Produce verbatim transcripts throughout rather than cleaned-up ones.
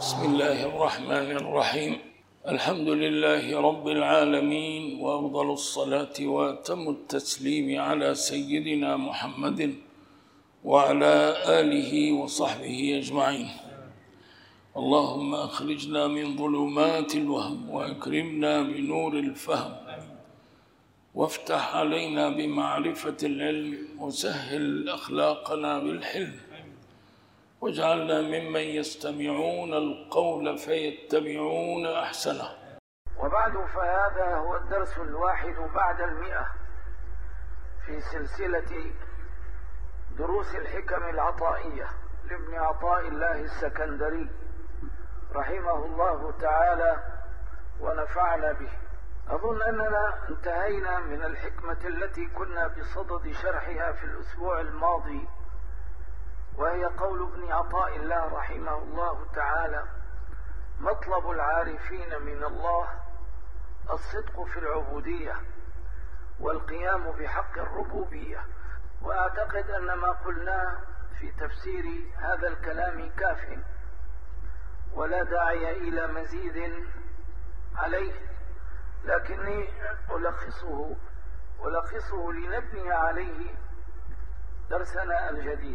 بسم الله الرحمن الرحيم. الحمد لله رب العالمين، وأفضل الصلاة وأتم التسليم على سيدنا محمد وعلى آله وصحبه أجمعين. اللهم أخرجنا من ظلمات الوهم وأكرمنا بنور الفهم، وافتح علينا بمعرفة العلم، وسهل أخلاقنا بالحلم، واجعلنا ممن يستمعون القول فيتبعون أحسنه. وبعد، فهذا هو الدرس الواحد بعد المئة في سلسلة دروس الحكم العطائية لابن عطاء الله السكندري رحمه الله تعالى ونفعنا به. أظن أننا انتهينا من الحكمة التي كنا بصدد شرحها في الأسبوع الماضي، وهي قول ابن عطاء الله رحمه الله تعالى: مطلب العارفين من الله الصدق في العبودية والقيام بحق الربوبية. وأعتقد أن ما قلناه في تفسير هذا الكلام كاف، ولا داعي إلى مزيد عليه، لكني ألخصه ألخصه لنبني عليه درسنا الجديد.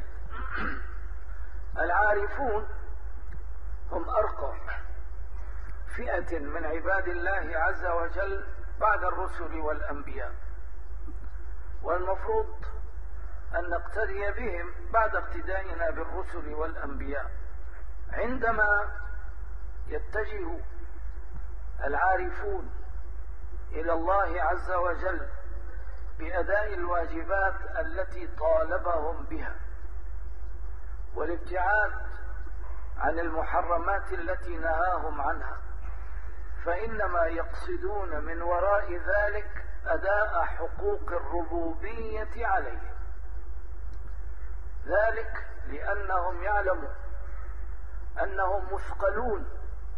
العارفون هم أرقى فئة من عباد الله عز وجل بعد الرسل والأنبياء، والمفروض أن نقتدي بهم بعد اقتدائنا بالرسل والأنبياء. عندما يتجه العارفون إلى الله عز وجل بأداء الواجبات التي طالبهم بها والابتعاد عن المحرمات التي نهاهم عنها، فإنما يقصدون من وراء ذلك أداء حقوق الربوبية عليهم، ذلك لأنهم يعلمون أنهم مثقلون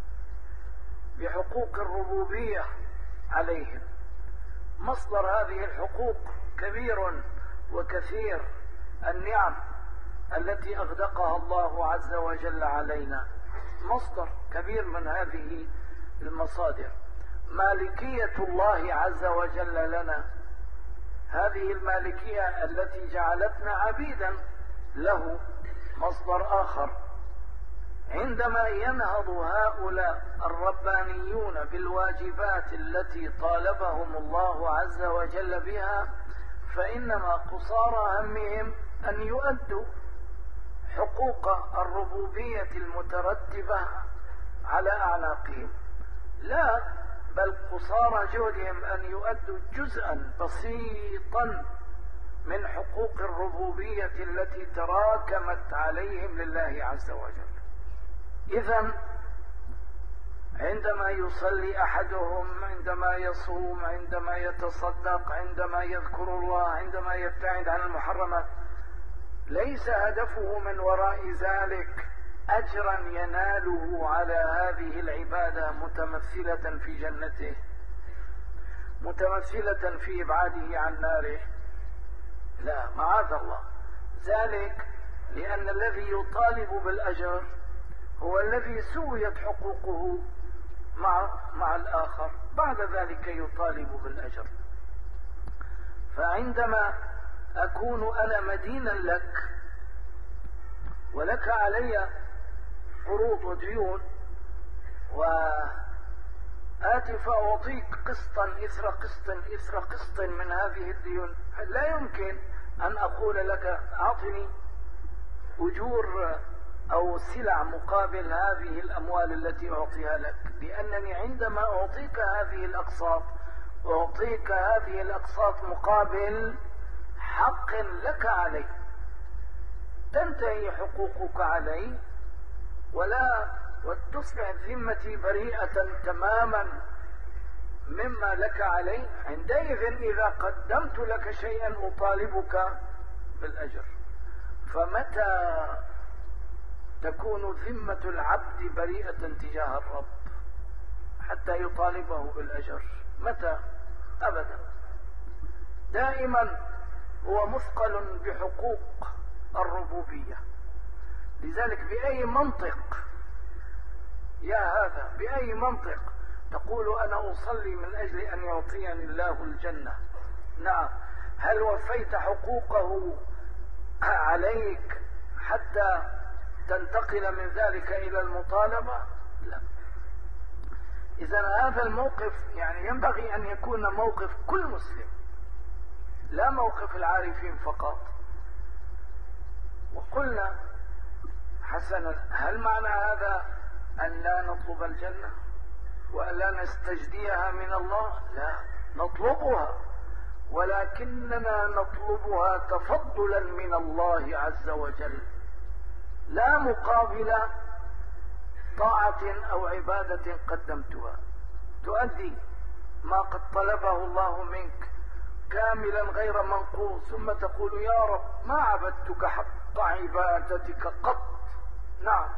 بحقوق الربوبية عليهم. مصدر هذه الحقوق كبير وكثير، النعم التي أغدقها الله عز وجل علينا مصدر كبير من هذه المصادر. مالكية الله عز وجل لنا، هذه المالكية التي جعلتنا عبيدا له، مصدر آخر. عندما ينهض هؤلاء الربانيون بالواجبات التي طالبهم الله عز وجل بها، فإنما قصارى همهم أن يؤدوا حقوق الربوبية المترتبة على أعناقهم، لا بل قصارى جهدهم أن يؤدوا جزءا بسيطا من حقوق الربوبية التي تراكمت عليهم لله عز وجل. إذن عندما يصلي أحدهم، عندما يصوم، عندما يتصدق، عندما يذكر الله، عندما يبتعد عن المحرمات، ليس هدفه من وراء ذلك أجرا يناله على هذه العبادة متمثلة في جنته، متمثلة في إبعاده عن ناره، لا، معاذ الله. ذلك لأن الذي يطالب بالأجر هو الذي سويت حقوقه مع مع الآخر، بعد ذلك يطالب بالأجر. فعندما أكون أنا مدينا لك ولك علي قروض وديون، وآتي فأعطيك قسطا إثر قسط إثر قسط من هذه الديون، لا يمكن أن أقول لك أعطني أجور أو سلع مقابل هذه الأموال التي أعطيها لك، لأنني عندما أعطيك هذه الأقساط أعطيك هذه الأقساط مقابل حق لك علي، تنتهي حقوقك علي ولا وتصبح ذمتي بريئة تماما مما لك علي. عندئذ إذا قدمت لك شيئا أطالبك بالأجر. فمتى تكون ذمة العبد بريئة تجاه الرب حتى يطالبه بالأجر؟ متى؟ أبدا. دائما هو مثقل بحقوق الربوبية. لذلك بأي منطق يا هذا بأي منطق تقول أنا أصلي من أجل أن يعطيني الله الجنة؟ نعم. هل وفيت حقوقه عليك حتى تنتقل من ذلك إلى المطالبة؟ لا. إذن هذا الموقف يعني ينبغي أن يكون موقف كل مسلم، لا موقف العارفين فقط. وقلنا حسنا، هل معنى هذا أن لا نطلب الجنة وأن لا نستجديها من الله؟ لا، نطلبها، ولكننا نطلبها تفضلا من الله عز وجل، لا مقابل طاعة أو عبادة قدمتها. تؤدي ما قد طلبه الله منك كاملا غير منقوص، ثم تقول يا رب ما عبدتك حق عبادتك قط. نعم.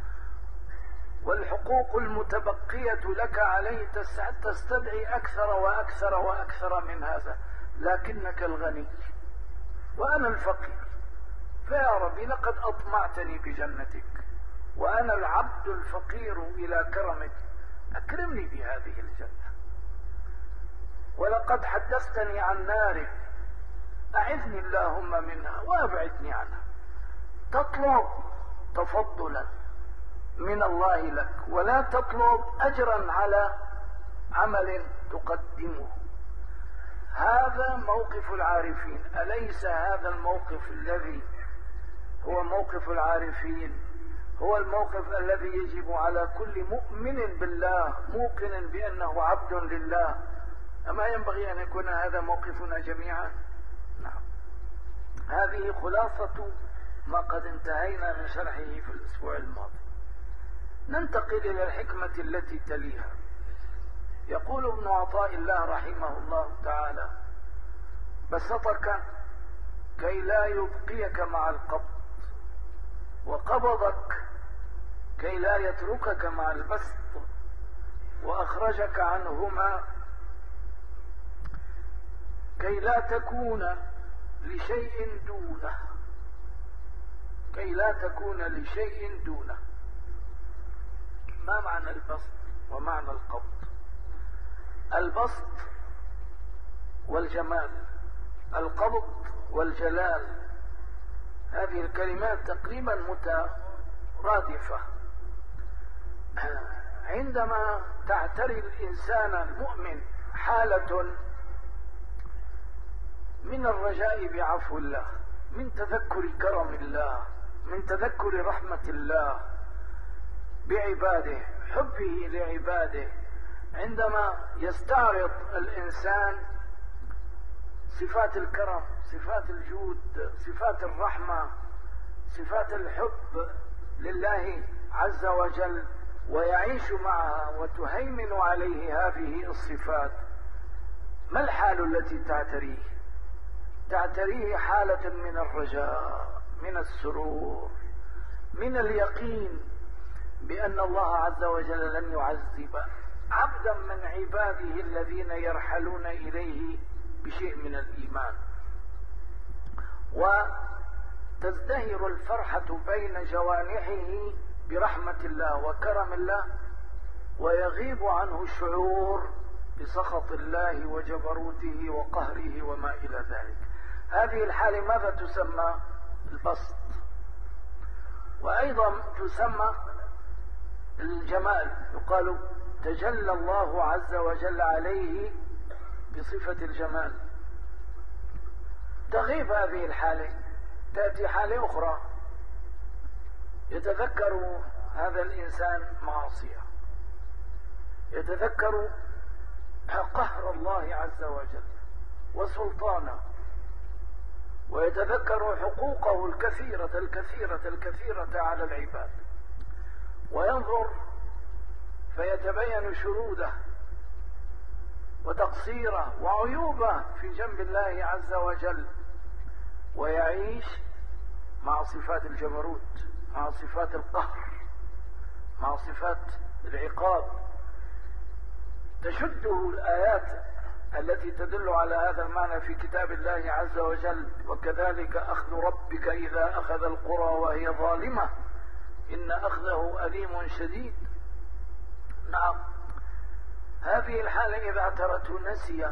والحقوق المتبقية لك عليه تستدعي أكثر وأكثر وأكثر من هذا، لكنك الغني وأنا الفقير، فيا ربي لقد أطمعتني بجنتك وأنا العبد الفقير إلى كرمك، أكرمني بهذه الجنة. ولقد حدثتني عن نارك، أعذني اللهم منها وأبعدني عنها. تطلب تفضلا من الله لك، ولا تطلب أجرا على عمل تقدمه. هذا موقف العارفين. أليس هذا الموقف الذي هو موقف العارفين هو الموقف الذي يجب على كل مؤمن بالله موقن بأنه عبد لله؟ أما ينبغي أن يكون هذا موقفنا جميعا؟ نعم. هذه خلاصة ما قد انتهينا من شرحه في الأسبوع الماضي. ننتقل إلى الحكمة التي تليها. يقول ابن عطاء الله رحمه الله تعالى: بسطك كي لا يبقيك مع القبض، وقبضك كي لا يتركك مع البسط، وأخرجك عنهما كي لا تكون لشيء دونه كي لا تكون لشيء دونه. ما معنى البسط ومعنى القبض؟ البسط والجمال، القبض والجلال، هذه الكلمات تقريبا مترادفة. عندما تعتري الإنسان المؤمن حالة من الرجاء بعفو الله، من تذكر كرم الله، من تذكر رحمة الله بعباده، حبه لعباده، عندما يستعرض الإنسان صفات الكرم، صفات الجود، صفات الرحمة، صفات الحب لله عز وجل، ويعيش معها وتهيمن عليه هذه الصفات، ما الحال التي تعتريه؟ تعتريه حالة من الرجاء، من السرور، من اليقين بأن الله عز وجل لن يعذب عبدا من عباده الذين يرحلون إليه بشيء من الإيمان. وتزدهر الفرحة بين جوانحه برحمة الله وكرم الله، ويغيب عنه الشعور بسخط الله وجبروته وقهره وما إلى ذلك. هذه الحالة ماذا تسمى؟ البسط. وأيضا تسمى الجمال، يقال تجلى الله عز وجل عليه بصفة الجمال. تغيب هذه الحالة، تأتي حالة أخرى، يتذكر هذا الإنسان معاصيه، يتذكر قهر الله عز وجل وسلطانه، ويتذكر حقوقه الكثيرة الكثيرة الكثيرة على العباد، وينظر فيتبين شروده وتقصيره وعيوبه في جنب الله عز وجل، ويعيش مع صفات الجبروت، مع صفات القهر، مع صفات العقاب. تشده الآيات التي تدل على هذا المعنى في كتاب الله عز وجل: وكذلك أخذ ربك إذا أخذ القرى وهي ظالمة إن أخذه أليم شديد. نعم. هذه الحالة إذا اعترته نسي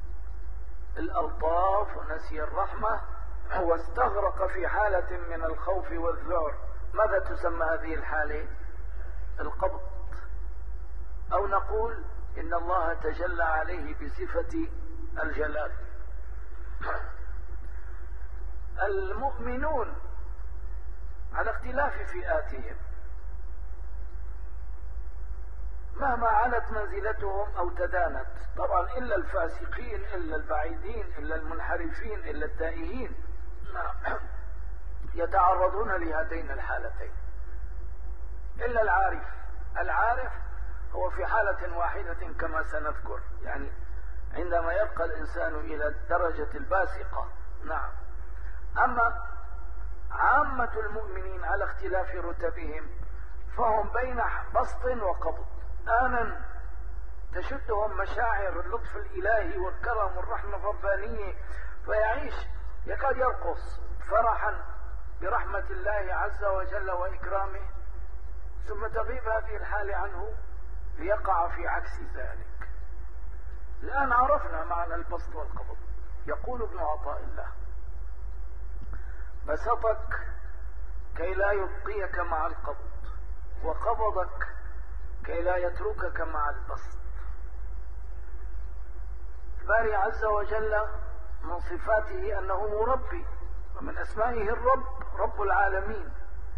الألطاف ونسي الرحمة واستغرق في حالة من الخوف والذعر، ماذا تسمى هذه الحالة؟ القبض، أو نقول إن الله تجلى عليه بصفة الجلال. المؤمنون على اختلاف فئاتهم مهما علت منزلتهم أو تدانت، طبعا إلا الفاسقين إلا البعيدين إلا المنحرفين إلا التائهين يتعرضون لهاتين الحالتين، إلا العارف. العارف هو في حالة واحدة كما سنذكر، يعني عندما يبقى الإنسان إلى الدرجة الباسقة. نعم. أما عامة المؤمنين على اختلاف رتبهم فهم بين بسط وقبض، آنا تشدهم مشاعر اللطف الإلهي والكرم والرحمة الربانية فيعيش يكاد يرقص فرحا برحمة الله عز وجل وإكرامه، ثم تغيب هذه الحالة عنه ليقع في عكس ذلك. الآن عرفنا معنى البسط والقبض. يقول ابن عطاء الله: بسطك كي لا يبقيك مع القبض، وقبضك كي لا يتركك مع البسط. الباري عز وجل من صفاته أنه مربي، ومن أسمائه الرب، رب العالمين.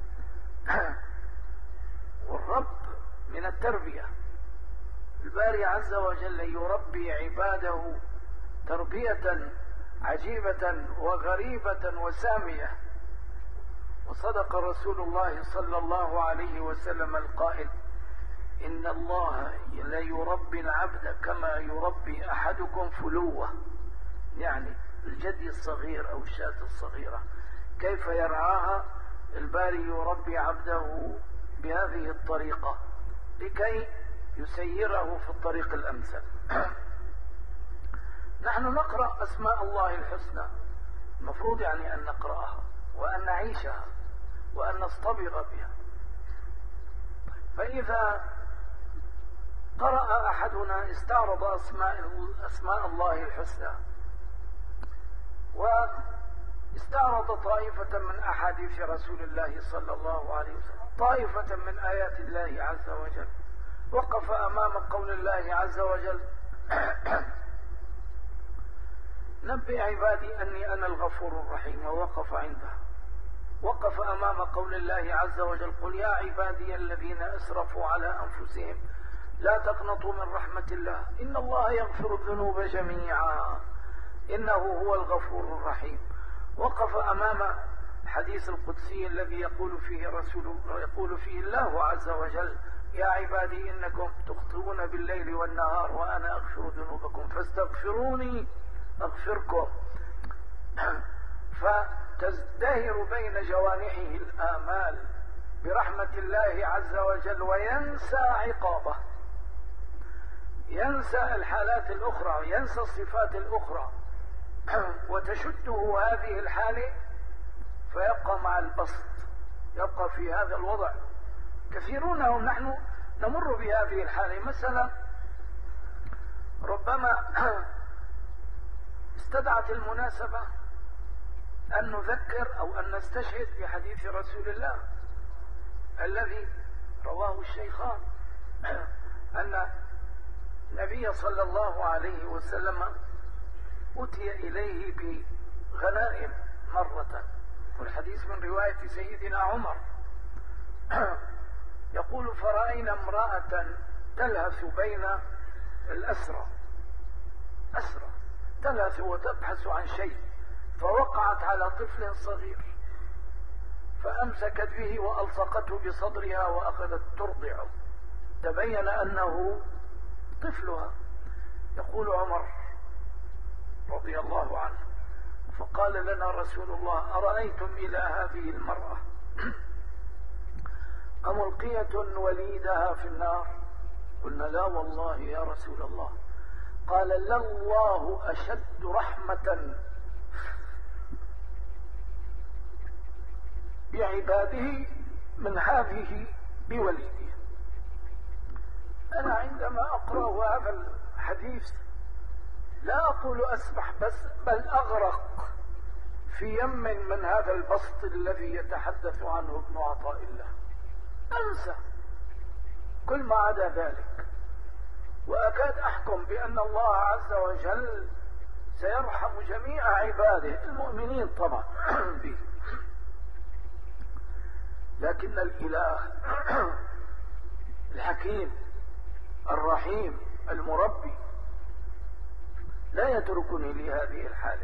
والرب من التربية. الباري عز وجل يربي عباده تربية عجيبة وغريبة وسامية. وصدق رسول الله صلى الله عليه وسلم القائل: إن الله لا يربي العبد كما يربي أحدكم فلوة، يعني الجدي الصغير أو الشاة الصغيرة، كيف يرعاها الباري يربي عبده بهذه الطريقة لكي يسيره في الطريق الأمثل. نحن نقرأ أسماء الله الحسنى، المفروض يعني أن نقرأها وأن نعيشها وأن نصطبغ بها. فإذا قرأ أحدنا استعرض أسماء, أسماء الله الحسنى واستعرض طائفة من أحاديث رسول الله صلى الله عليه وسلم، طائفة من آيات الله عز وجل، وقف أمام قول الله عز وجل: نبئ عبادي أني أنا الغفور الرحيم، ووقف عندها. وقف أمام قول الله عز وجل: قل يا عبادي الذين أسرفوا على أنفسهم لا تقنطوا من رحمة الله إن الله يغفر الذنوب جميعا إنه هو الغفور الرحيم. وقف أمام الحديث القدسي الذي يقول فيه رسول يقول فيه الله عز وجل: يا عبادي إنكم تخطئون بالليل والنهار وأنا أغفر ذنوبكم فاستغفروني أغفركم. فتزدهر بين جوانحه الآمال برحمة الله عز وجل وينسى عقابه، ينسى الحالات الأخرى، ينسى الصفات الأخرى، وتشده هذه الحالة فيبقى مع البسط، يبقى في هذا الوضع. كثيرون هم نحن نمر بهذه الحالة. مثلا ربما استدعت المناسبة أن نذكر أو أن نستشهد بحديث رسول الله الذي رواه الشيخان أن النبي صلى الله عليه وسلم أتي إليه بغنائم مرة، والحديث من رواية سيدنا عمر، يقول: فرأينا امرأة تلهث بين الأسرى، أسرى تلهث وتبحث عن شيء، فوقعت على طفل صغير فأمسكت به وألصقته بصدرها وأخذت ترضعه، تبين أنه طفلها. يقول عمر رضي الله عنه: فقال لنا رسول الله: أرأيتم إلى هذه المرأة أملقية وليدها في النار؟ قلنا: لا والله يا رسول الله. قال: لله أشد رحمة بعباده من هذه بوليدها. أقرأ هذا الحديث لا أقول أسبح بس، بل أغرق في يم من هذا البسط الذي يتحدث عنه ابن عطاء الله، أنسى كل ما عدا ذلك، وأكاد أحكم بأن الله عز وجل سيرحم جميع عباده المؤمنين طبعا به، لكن الإله الحكيم الرحيم المربي لا يتركني لهذه الحالة،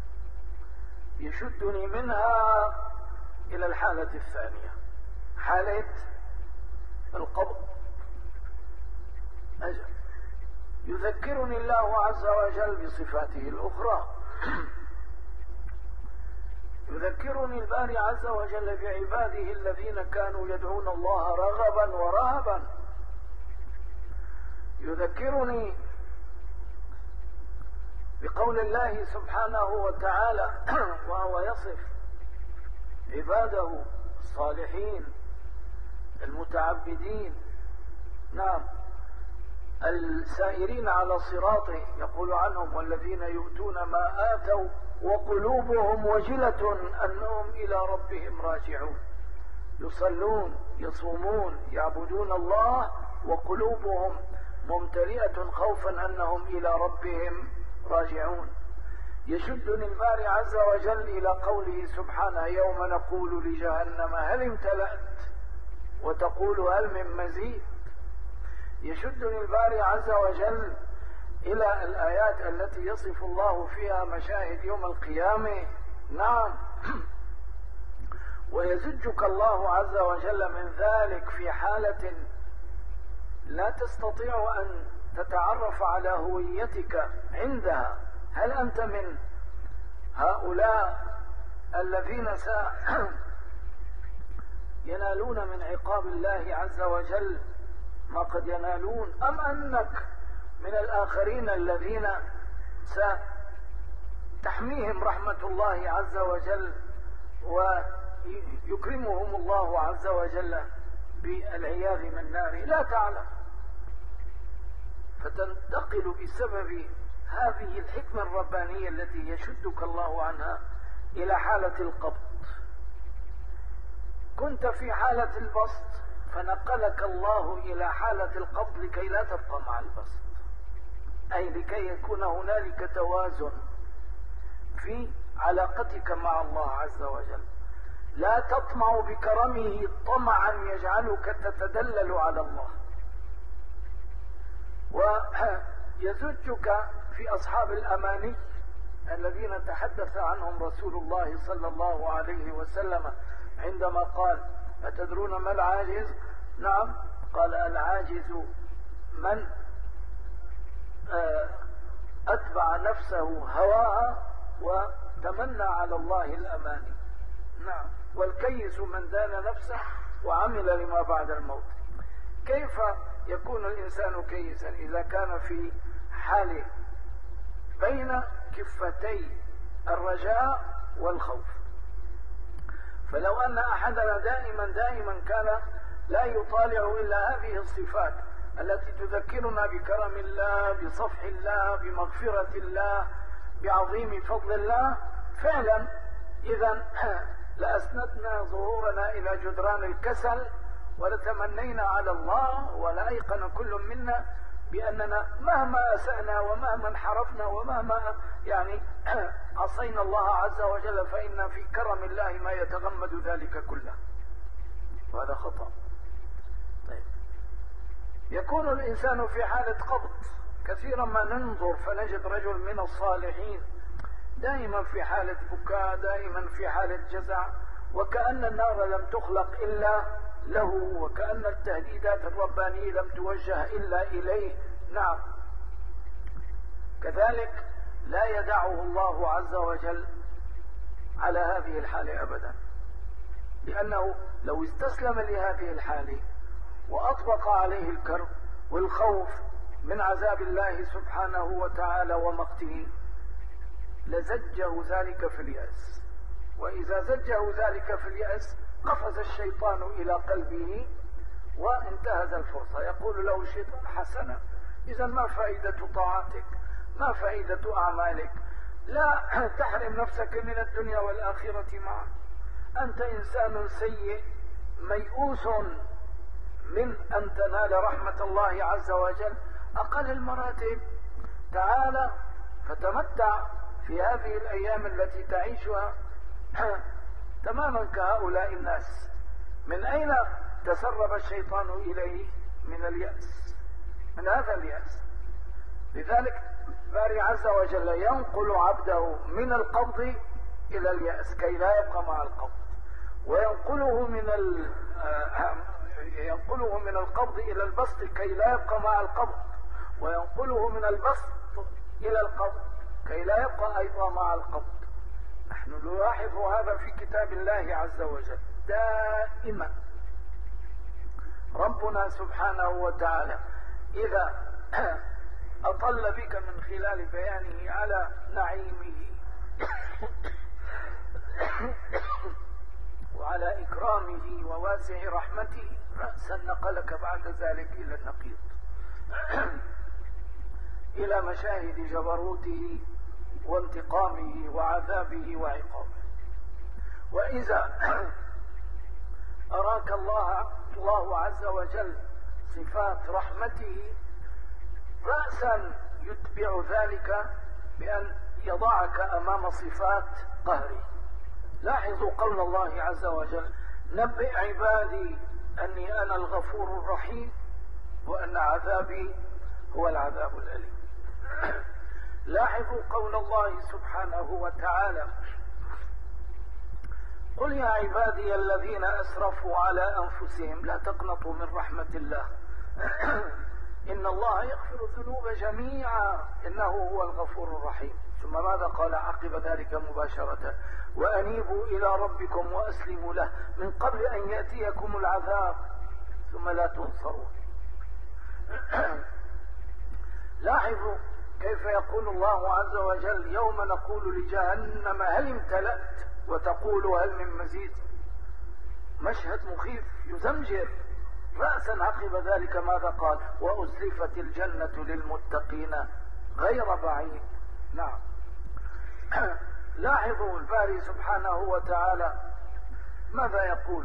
يشدني منها إلى الحالة الثانية، حالة القبض. أجل يذكرني الله عز وجل بصفاته الأخرى، يذكرني الباري عز وجل بعباده الذين كانوا يدعون الله رغبا ورهبا، يذكرني بقول الله سبحانه وتعالى وهو يصف عباده الصالحين المتعبدين، نعم، السائرين على صراطه، يقول عنهم والذين يؤتون ما آتوا وقلوبهم وجلة أنهم إلى ربهم راجعون، يصلون يصومون يعبدون الله وقلوبهم ممتلئة خوفا أنهم إلى ربهم راجعون. يشدني الباري عز وجل إلى قوله سبحانه يوم نقول لجهنم هل امتلأت وتقول هل من مزيد. يشدني الباري عز وجل إلى الآيات التي يصف الله فيها مشاهد يوم القيامة، نعم، ويزجك الله عز وجل من ذلك في حالة لا تستطيع أن تتعرف على هويتك عندها، هل أنت من هؤلاء الذين ينالون من عقاب الله عز وجل ما قد ينالون، أم أنك من الآخرين الذين ستحميهم رحمة الله عز وجل ويكرمهم الله عز وجل بالعياذ من ناره؟ لا تعلم، فتنتقل بسبب هذه الحكمة الربانية التي يشدك الله عنها إلى حالة القبض. كنت في حالة البسط فنقلك الله إلى حالة القبض لكي لا تبقى مع البسط، أي لكي يكون هنالك توازن في علاقتك مع الله عز وجل، لا تطمع بكرمه طمعا يجعلك تتدلل على الله. ويزجك في أصحاب الأماني الذين تحدث عنهم رسول الله صلى الله عليه وسلم عندما قال أتدرون ما العاجز؟ نعم، قال العاجز من أتبع نفسه هواها وتمنى على الله الأماني، نعم، والكيس من دان نفسه وعمل لما بعد الموت. كيف يكون الإنسان كيسا إذا كان في حال بين كفتي الرجاء والخوف؟ فلو أن أحدنا دائما دائما كان لا يطالع إلا هذه الصفات التي تذكرنا بكرم الله، بصفح الله، بمغفرة الله، بعظيم فضل الله، فعلا إذا لأسندنا ظهورنا إلى جدران الكسل ولتمنينا على الله، ولأيقن كل منا بأننا مهما أسأنا ومهما انحرفنا ومهما يعني عصينا الله عز وجل فإن في كرم الله ما يتغمد ذلك كله، وهذا خطأ. طيب، يكون الإنسان في حالة قبض، كثيرا ما ننظر فنجد رجل من الصالحين دائما في حالة بكاء، دائما في حالة جزع، وكأن النار لم تخلق إلا له، وكأن التهديدات الربانية لم توجه إلا إليه. نعم، كذلك لا يدعه الله عز وجل على هذه الحالة أبدا، لأنه لو استسلم لهذه الحالة وأطبق عليه الكرب والخوف من عذاب الله سبحانه وتعالى ومقته لزجه ذلك في اليأس، وإذا زجه ذلك في اليأس قفز الشيطان إلى قلبه وانتهز الفرصة. يقول له الشيطان حسنا إذا ما فائدة طاعتك؟ ما فائدة أعمالك؟ لا تحرم نفسك من الدنيا والآخرة معا. أنت إنسان سيء ميؤوس من أن تنال رحمة الله عز وجل. أقل المراتب تعال فتمتع في هذه الأيام التي تعيشها تماما كهؤلاء الناس. من أين تسرب الشيطان إليه؟ من اليأس، من هذا اليأس. لذلك باري عز وجل ينقل عبده من القبض إلى اليأس كي لا يبقى مع القبض، وينقله من ال... ينقله من القبض إلى البسط كي لا يبقى مع القبض، وينقله من البسط إلى القبض كي لا يبقى أيضا مع القبض. نحن نلاحظ هذا في كتاب الله عز وجل دائما. ربنا سبحانه وتعالى إذا أطل بك من خلال بيانه على نعيمه وعلى إكرامه وواسع رحمته رأسا نقلك بعد ذلك إلى النقيض، إلى مشاهد جبروته وانتقامه وعذابه وعقابه. وإذا أراك الله الله عز وجل صفات رحمته رأسا يتبع ذلك بأن يضعك أمام صفات قهره. لاحظوا قول الله عز وجل: نبئ عبادي أني أنا الغفور الرحيم وأن عذابي هو العذاب الأليم. لاحظوا قول الله سبحانه وتعالى: قل يا عبادي الذين أسرفوا على أنفسهم لا تقنطوا من رحمة الله إن الله يغفر الذنوب جميعا إنه هو الغفور الرحيم. ثم ماذا قال عقب ذلك مباشرة؟ وأنيبوا إلى ربكم وأسلموا له من قبل أن يأتيكم العذاب ثم لا تنصرون. لاحظوا كيف يقول الله عز وجل: يوم نقول لجهنم هل امتلأت وتقول هل من مزيد. مشهد مخيف يزمجر. رأسا عقب ذلك ماذا قال؟ وأزلفت الجنة للمتقين غير بعيد. نعم. لاحظوا الباري سبحانه وتعالى ماذا يقول: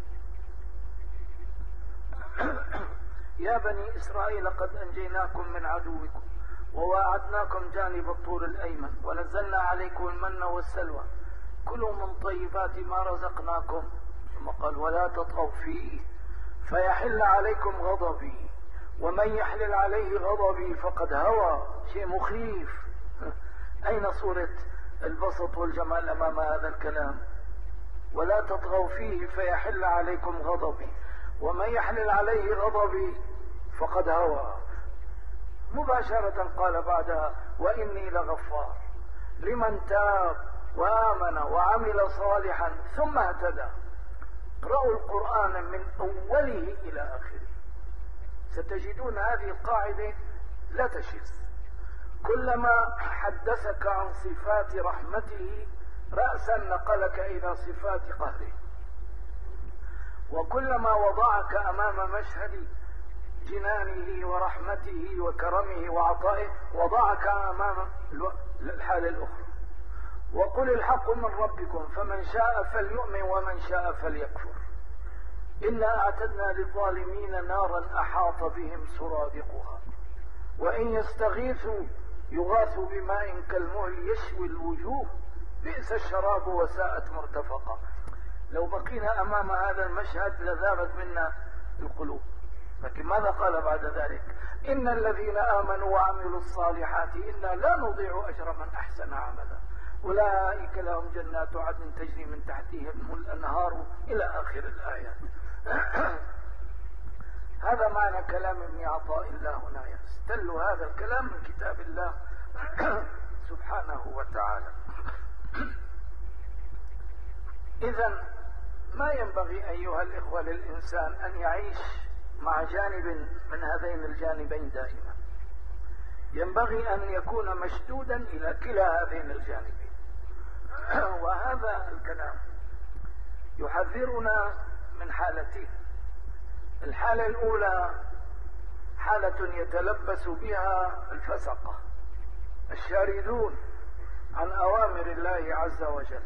يا بني إسرائيل قد أنجيناكم من عدوكم وواعدناكم جانب الطور الأيمن ونزلنا عليكم المن والسلوى كلوا من طيبات ما رزقناكم. ثم قال: ولا تطغوا فيه فيحل عليكم غضبي ومن يحلل عليه غضبي فقد هوى. شيء مخيف. أين صورة البسط والجمال أمام هذا الكلام؟ ولا تطغوا فيه فيحل عليكم غضبي ومن يحلل عليه غضبي فقد هوى. مباشرة قال بعدها: وإني لغفار لمن تاب وآمن وعمل صالحا ثم اهتدى. اقرأوا القرآن من أوله إلى آخره ستجدون هذه القاعدة لا تشذ. كلما حدثك عن صفات رحمته رأسا نقلك إلى صفات قهره، وكلما وضعك أمام مشهد جنانه ورحمته وكرمه وعطائه وضعك أمام الحالة الأخرى. وقل الحق من ربكم فمن شاء فليؤمن ومن شاء فليكفر إنا أعتدنا للظالمين نارا أحاط بهم سرادقها وإن يستغيثوا يغاثوا بماء كالمهل يشوي الوجوه بئس الشراب وساءت مرتفقا. لو بقينا أمام هذا المشهد لذابت منا القلوب. لكن ماذا قال بعد ذلك؟ إن الذين آمنوا وعملوا الصالحات إنا لا نضيع أجر من أحسن عملا أولئك لهم جنات عدن تجري من تحتهم الأنهار إلى آخر الآيات. هذا معنى كلام ابن عطاء الله هنا. يستل هذا الكلام من كتاب الله سبحانه وتعالى. إذن ما ينبغي أيها الإخوة للإنسان أن يعيش مع جانب من هذين الجانبين دائما. ينبغي أن يكون مشدودا إلى كلا هذين الجانبين. وهذا الكلام يحذرنا من حالتين. الحالة الأولى حالة حالة يتلبس بها الفسقة الشاردون عن أوامر الله عز وجل،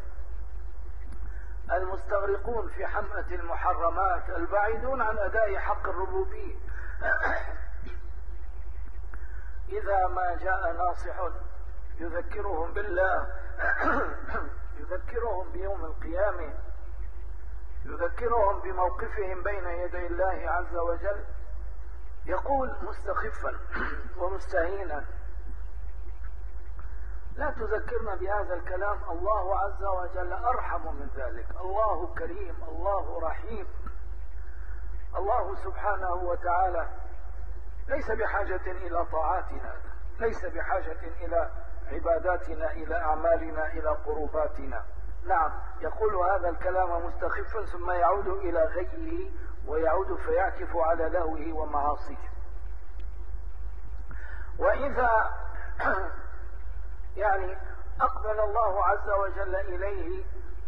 المستغرقون في حمأة المحرمات، البعيدون عن أداء حق الربوبية. إذا ما جاء ناصح يذكرهم بالله، يذكرهم بيوم القيامة، يذكرهم بموقفهم بين يدي الله عز وجل، يقول مستخفا ومستهينا: لا تذكرنا بهذا الكلام، الله عز وجل أرحم من ذلك، الله كريم، الله رحيم، الله سبحانه وتعالى ليس بحاجة إلى طاعاتنا، ليس بحاجة إلى عباداتنا، إلى أعمالنا، إلى قرباتنا. نعم، يقول هذا الكلام مستخفا ثم يعود إلى غيه ويعود فيعكف على لهوه ومعاصيه. وإذا يعني أقبل الله عز وجل إليه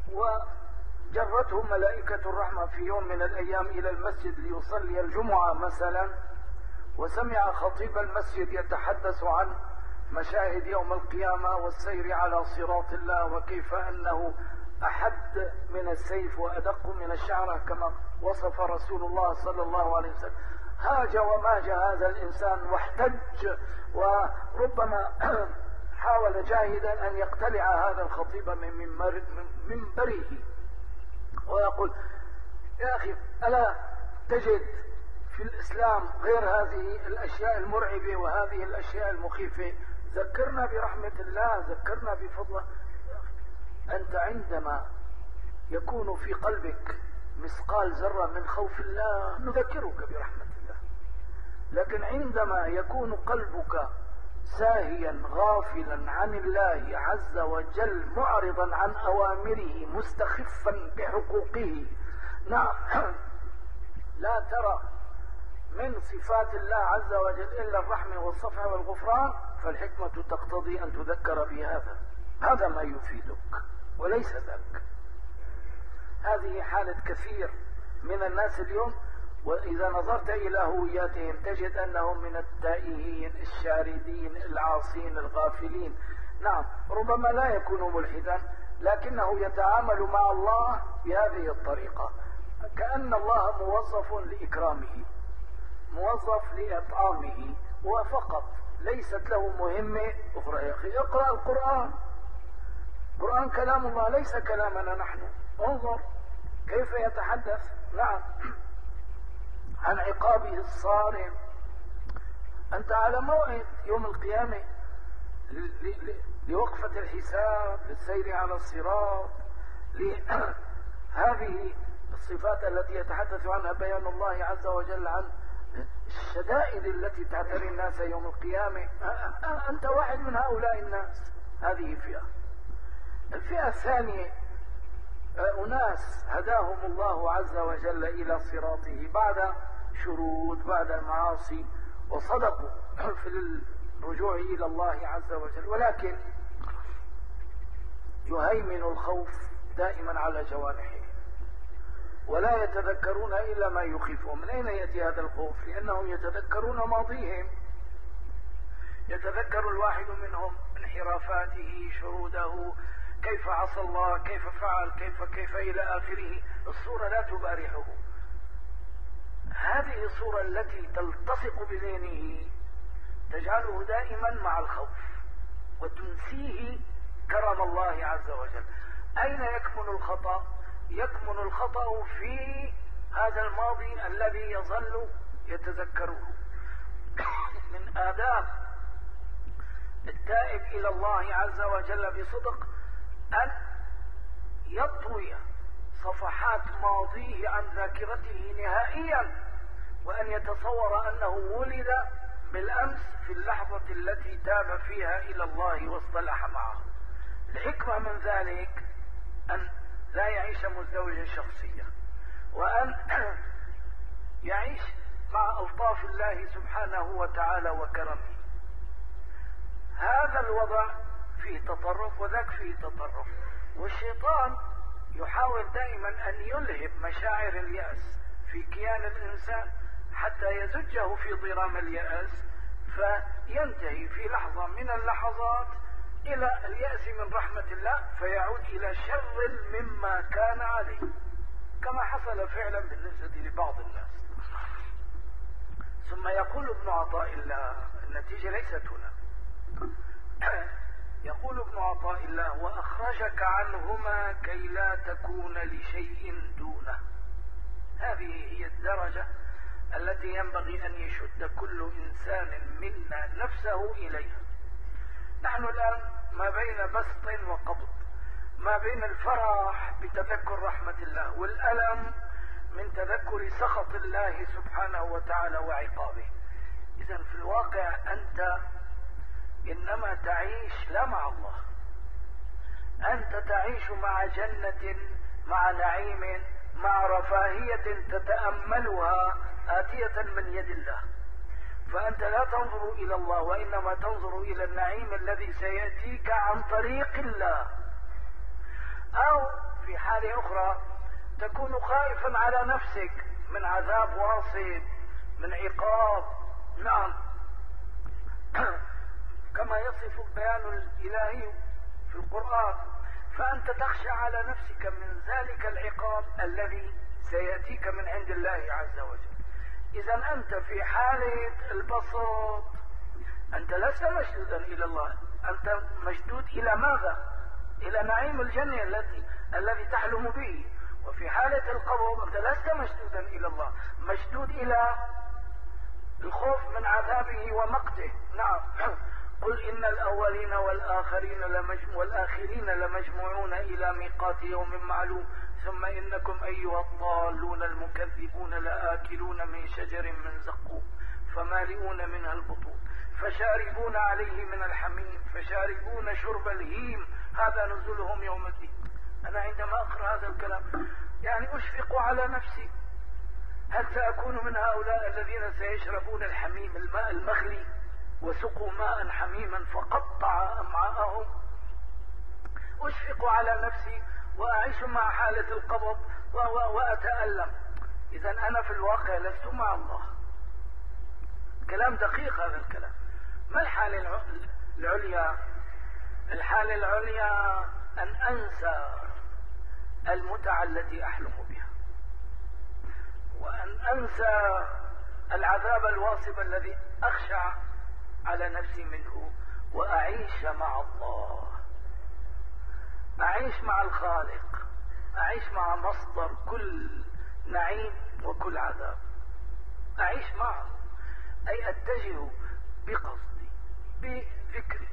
وجرته ملائكة الرحمة في يوم من الأيام إلى المسجد ليصلي الجمعة مثلا، وسمع خطيب المسجد يتحدث عن مشاهد يوم القيامة والسير على صراط الله، وكيف أنه أحد من السيف وأدق من الشعرة كما وصف رسول الله صلى الله عليه وسلم، هاج وماج هذا الإنسان واحتج، وربما حاول جاهدا أن يقتلع هذا الخطيب من منبره ويقول: يا أخي، ألا تجد في الإسلام غير هذه الأشياء المرعبة وهذه الأشياء المخيفة؟ ذكرنا برحمة الله، ذكرنا بفضله. أنت عندما يكون في قلبك مثقال ذرة من خوف الله نذكرك برحمة الله، لكن عندما يكون قلبك ساهيا غافلا عن الله عز وجل، معرضا عن أوامره، مستخفا بحقوقه، نعم، لا ترى من صفات الله عز وجل إلا الرحمة والصفح والغفران، فالحكمة تقتضي أن تذكر بهذا، هذا ما يفيدك وليس ذاك. هذه حالة كثير من الناس اليوم، وإذا نظرت إلى هوياتهم تجد أنهم من التائهين الشاردين العاصين الغافلين. نعم، ربما لا يكون ملحدا، لكنه يتعامل مع الله بهذه الطريقة، كأن الله موظف لإكرامه، موظف لإطعامه وفقط، ليست له مهمة أخرى. يا أخي، اقرأ القرآن، القرآن كلام الله ليس كلامنا نحن. انظر كيف يتحدث، نعم، عن عقابه الصارم. أنت على موعد يوم القيامة لوقفة الحساب، للسير على الصراط، لهذه الصفات التي يتحدث عنها بيان الله عز وجل عن الشدائد التي تعتري الناس يوم القيامة. أنت واحد من هؤلاء الناس. هذه فئة. الفئة الثانية أناس هداهم الله عز وجل إلى صراطه بعد شرود، بعد المعاصي، وصدقوا في الرجوع إلى الله عز وجل، ولكن يهيمن الخوف دائما على جوارحهم ولا يتذكرون إلا ما يخيفهم. من أين يأتي هذا الخوف؟ لأنهم يتذكرون ماضيهم، يتذكر الواحد منهم انحرافاته، شروده، كيف عصى الله، كيف فعل، كيف كيف إلى آخره. الصورة لا تبارحه. هذه الصورة التي تلتصق بذهنه تجعله دائما مع الخوف وتنسيه كرم الله عز وجل. أين يكمن الخطأ؟ يكمن الخطأ في هذا الماضي الذي يظل يتذكره. من آداب التائب إلى الله عز وجل بصدق أن يطوي صفحات ماضيه عن ذاكرته نهائيا، وأن يتصور أنه ولد بالأمس في اللحظة التي تاب فيها إلى الله واصطلح معه. الحكمة من ذلك أن لا يعيش مزدوجا شخصيا، وأن يعيش مع ألطاف الله سبحانه وتعالى وكرمه. هذا الوضع فيه تطرف وذاك فيه تطرف، والشيطان يحاول دائما أن يلهب مشاعر اليأس في كيان الإنسان حتى يزجه في ضرام اليأس، فينتهي في لحظة من اللحظات إلى اليأس من رحمة الله، فيعود إلى شر مما كان عليه، كما حصل فعلا بالنسبة لبعض الناس. ثم يقول ابن عطاء الله، النتيجة ليست هنا، يقول ابن عطاء الله: وأخرجك عنهما كي لا تكون لشيء دونه. هذه هي الدرجة التي ينبغي أن يشد كل إنسان منا نفسه إليها. نحن الآن ما بين بسط وقبض، ما بين الفرح بتذكر رحمة الله والألم من تذكر سخط الله سبحانه وتعالى وعقابه. إذن في الواقع أنت إنما تعيش لا مع الله، أنت تعيش مع جنة، مع نعيم، مع رفاهية تتأملها آتية من يد الله. فأنت لا تنظر إلى الله، وإنما تنظر إلى النعيم الذي سيأتيك عن طريق الله. أو في حال أخرى تكون خائفا على نفسك من عذاب واصب، من عقاب، نعم، كما يصف البيان الإلهي في القرآن. فأنت تخشى على نفسك من ذلك العقاب الذي سيأتيك من عند الله عز وجل. إذا أنت في حالة البسط أنت لست مشدودا إلى الله، أنت مشدود إلى ماذا؟ إلى نعيم الجنة الذي الذي تحلم به. وفي حالة القبض أنت لست مشدودا إلى الله، مشدود إلى الخوف من عذابه ومقته. نعم، قل إن الأولين والآخرين لمجمو والآخرين لمجموعون إلى ميقات يوم معلوم ثم إنكم أيها الضالون المكذبون لآكلون من شجر من زقوم فمالئون منها البطون فشاربون عليه من الحميم فشاربون شرب الهيم هذا نزلهم يوم الدين. أنا عندما أقرأ هذا الكلام يعني أشفق على نفسي، هل سأكون من هؤلاء الذين سيشربون الحميم الماء المغلي وسقوا ماء حميما فقطع أمعاءهم؟ أشفق على نفسي وأعيش مع حالة القبض وأتألم. إذا أنا في الواقع لست مع الله. كلام دقيق هذا الكلام. ما الحالة العليا؟ الحالة العليا أن أنسى المتعة التي أحلم بها، وأن أنسى العذاب الواصب الذي أخشى على نفسي منه، وأعيش مع الله، أعيش مع الخالق، أعيش مع مصدر كل نعيم وكل عذاب، أعيش معه، أي أتجه بقصدي بذكري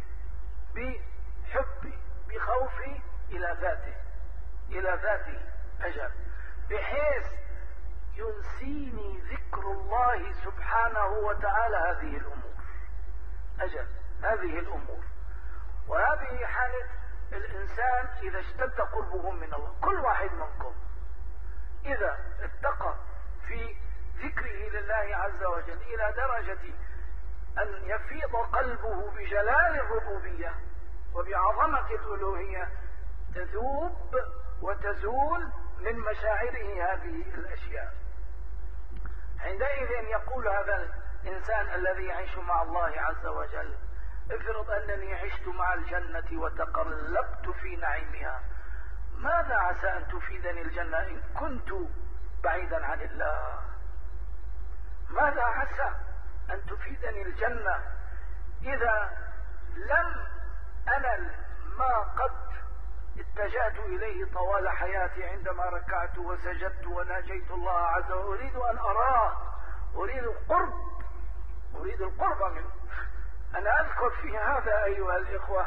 بحبي بخوفي إلى ذاته إلى ذاته أجل، بحيث ينسيني ذكر الله سبحانه وتعالى هذه الأمور أجل هذه الأمور. وهذه حالة الإنسان إذا اشتد قربه من الله. كل واحد منكم إذا اتقى في ذكره لله عز وجل إلى درجة أن يفيض قلبه بجلال الربوبية وبعظمة الألوهية تذوب وتزول من مشاعره هذه الأشياء. عندئذ يقول هذا الإنسان الذي يعيش مع الله عز وجل: افرض أنني عشت مع الجنة وتقلبت في نعيمها، ماذا عسى أن تفيدني الجنة إن كنت بعيدا عن الله؟ ماذا عسى أن تفيدني الجنة إذا لم أنل ما قد اتجهت إليه طوال حياتي عندما ركعت وسجدت وناجيت الله عز وجل؟ أريد أن أراه، أريد القرب، أريد القرب منه. أنا أذكر في هذا أيها الإخوة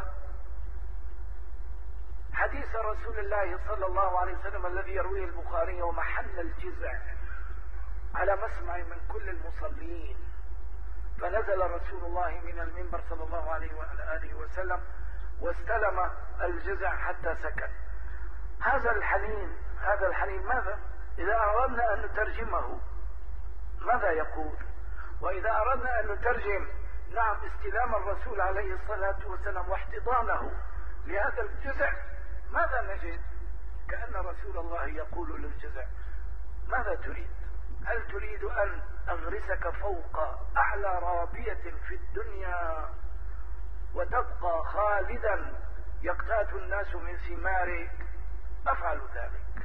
حديث رسول الله صلى الله عليه وسلم الذي يرويه البخاري: ومحل الجزع على مسمع من كل المصلين، فنزل رسول الله من المنبر صلى الله عليه وعلى آله وسلم واستلم الجزع حتى سكن. هذا الحنين هذا الحنين ماذا؟ إذا أردنا أن نترجمه ماذا يقول؟ وإذا أردنا أن نترجم نعم استلام الرسول عليه الصلاة والسلام واحتضانه لهذا الجزع، ماذا نجد؟ كأن رسول الله يقول للجزع: ماذا تريد؟ هل تريد أن أغرسك فوق أعلى رابية في الدنيا وتبقى خالدا يقتات الناس من ثمارك؟ أفعل ذلك.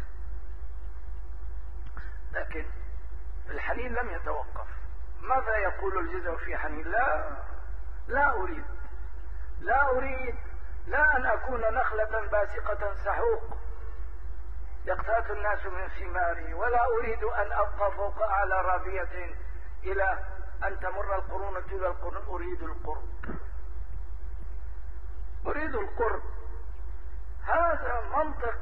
لكن الحنين لم يتوقف. ماذا يقول الجزر في حنين؟ لا لا أريد لا أريد لا أن أكون نخلة باسقة سحوق يقتات الناس من ثماري، ولا أريد أن أبقى فوق أعلى رابية إلى أن تمر القرون إلى القرون. أريد القرب أريد القرب. هذا منطق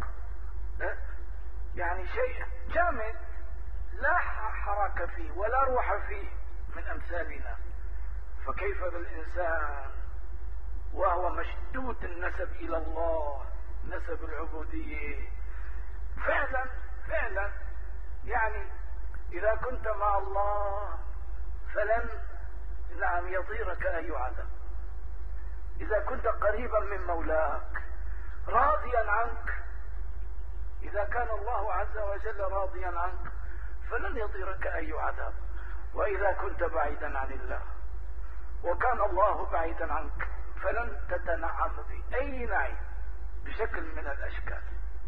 يعني شيء جامد لا حركة فيه ولا روح فيه من أمثالنا، فكيف بالإنسان وهو مشدود النسب إلى الله، نسب العبودية؟ فعلا فعلا يعني إذا كنت مع الله فلن نعم يطيرك أي عذاب. إذا كنت قريبا من مولاك راضيا عنك، إذا كان الله عز وجل راضيا عنك فلن يطيرك أي عذاب. وإذا كنت بعيدا عن الله وكان الله بعيدا عنك فلن تتنعم بأي نعيم بشكل من الأشكال.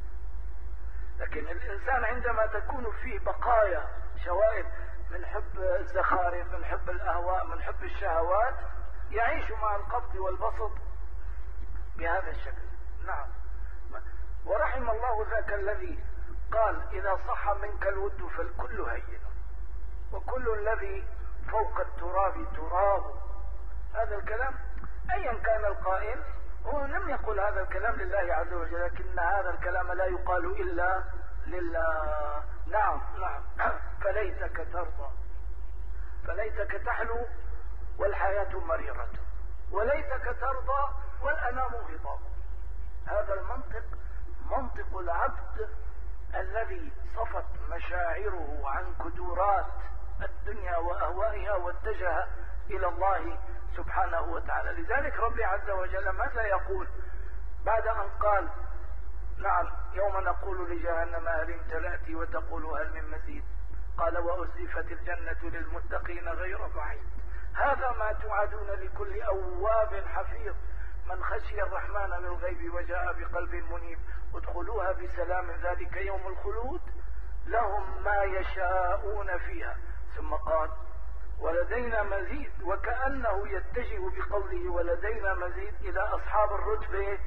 لكن الإنسان عندما تكون فيه بقايا شوائب من حب الزخارف، من حب الأهواء، من حب الشهوات، يعيش مع القبض والبسط بهذا الشكل. نعم. ورحم الله ذاك الذي قال إذا صح منك الود فالكل هين وكل الذي فوق التراب تراب. هذا الكلام أيا كان القائل، هو لم يقل هذا الكلام لله عز وجل، لكن هذا الكلام لا يقال إلا لله. نعم نعم. فليتك ترضى، فليتك تحلو والحياة مريرة، وليتك ترضى والأنام غضاب. هذا المنطق منطق العبد الذي صفت مشاعره عن كدورات الدنيا وأهوائها واتجه إلى الله سبحانه وتعالى. لذلك ربي عز وجل ماذا يقول بعد أن قال نعم يوم نقول لجهنم هل امتلأت وتقول هل من مزيد؟ قال وأزلفت الجنة للمتقين غير بعيد. هذا ما توعدون لكل أواب حفيظ من خشي الرحمن بالغيب وجاء بقلب منيب ادخلوها بسلام ذلك يوم الخلود لهم ما يشاءون فيها. ثم قال ولدينا مزيد، وكأنه يتجه بقوله ولدينا مزيد إلى أصحاب الرتبة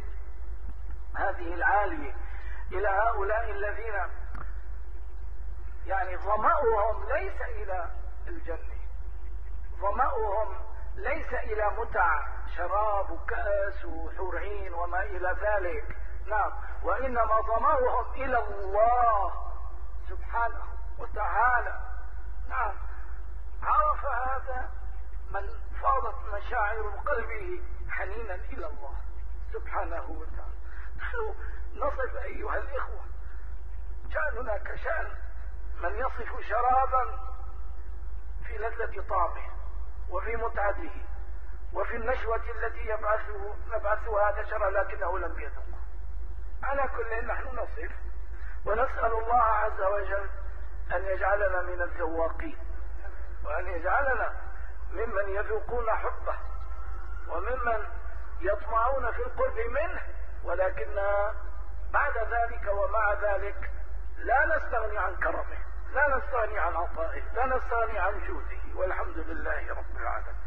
هذه العالية، إلى هؤلاء الذين يعني ظمأهم ليس إلى الجنة، ظمأهم ليس إلى متع شراب وكأس وحور عين وما إلى ذلك، نعم، وإنما ظمأهم إلى الله سبحانه وتعالى. نعم، عرف هذا من فاضت مشاعر قلبه حنينا إلى الله سبحانه وتعالى. نحن نصف أيها الإخوة شأننا كشأن من يصف شرابا في لذة طعمه وفي متعته وفي النشوة التي يبعثه نبعثها نشرا لكنه لم يذق. على كل نحن نصف ونسأل الله عز وجل أن يجعلنا من الذواقين، وأن يجعلنا ممن يذوقون حبه وممن يطمعون في القرب منه، ولكن بعد ذلك ومع ذلك لا نستغني عن كرمه، لا نستغني عن عطائه، لا نستغني عن جوده، والحمد لله رب العالمين.